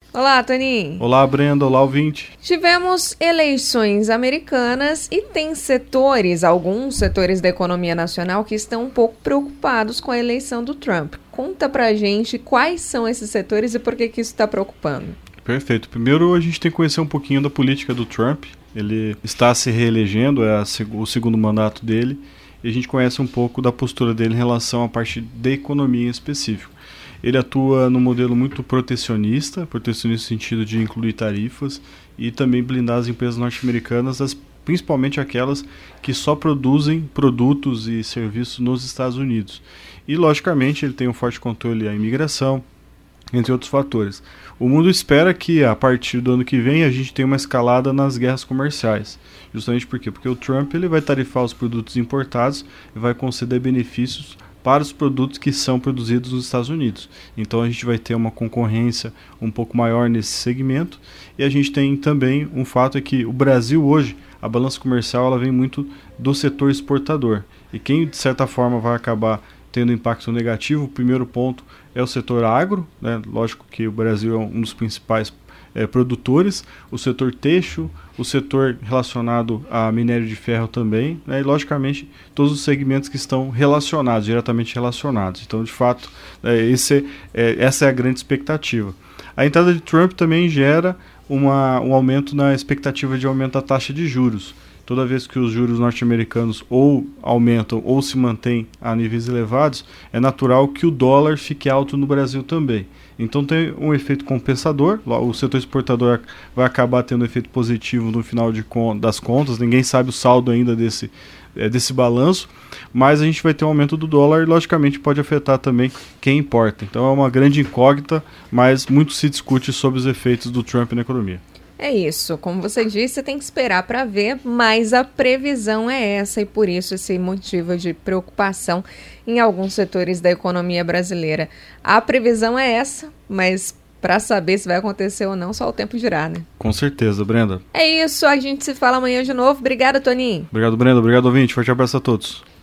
Olá, Toninho. Olá, Brenda. Olá, ouvinte. Tivemos eleições americanas e tem alguns setores da economia nacional que estão um pouco preocupados com a eleição do Trump. Conta pra gente quais são esses setores e por que isso está preocupando. Perfeito. Primeiro, a gente tem que conhecer um pouquinho da política do Trump. Ele está se reelegendo, o segundo mandato dele, e a gente conhece um pouco da postura dele em relação à parte da economia em específico. Ele atua no modelo muito protecionista no sentido de incluir tarifas e também blindar as empresas norte-americanas, principalmente aquelas que só produzem produtos e serviços nos Estados Unidos. E, logicamente, ele tem um forte controle à imigração, entre outros fatores. O mundo espera que, a partir do ano que vem, a gente tenha uma escalada nas guerras comerciais. Justamente por quê? Porque o Trump ele vai tarifar os produtos importados e vai conceder benefícios para os produtos que são produzidos nos Estados Unidos. Então a gente vai ter uma concorrência um pouco maior nesse segmento. E a gente tem também um fato é que o Brasil hoje, a balança comercial ela vem muito do setor exportador. E quem de certa forma vai acabar tendo impacto negativo, o primeiro ponto é o setor agro, né? Lógico que o Brasil é um dos principais produtores, o setor têxtil, o setor relacionado a minério de ferro também, né? E logicamente todos os segmentos que estão relacionados, diretamente relacionados. Então, de fato, essa é a grande expectativa. A entrada de Trump também gera um aumento na expectativa de aumento da taxa de juros. Toda vez que os juros norte-americanos ou aumentam ou se mantêm a níveis elevados, é natural que o dólar fique alto no Brasil também. Então tem um efeito compensador, o setor exportador vai acabar tendo um efeito positivo no final das contas, ninguém sabe o saldo ainda desse balanço, mas a gente vai ter um aumento do dólar e logicamente pode afetar também quem importa. Então é uma grande incógnita, mas muito se discute sobre os efeitos do Trump na economia. É isso, como você disse, tem que esperar para ver, mas a previsão é essa e por isso esse motivo de preocupação em alguns setores da economia brasileira. A previsão é essa, mas para saber se vai acontecer ou não, só o tempo dirá, né? Com certeza, Brenda. É isso, a gente se fala amanhã de novo. Obrigada, Toninho. Obrigado, Brenda. Obrigado, ouvinte. Forte abraço a todos.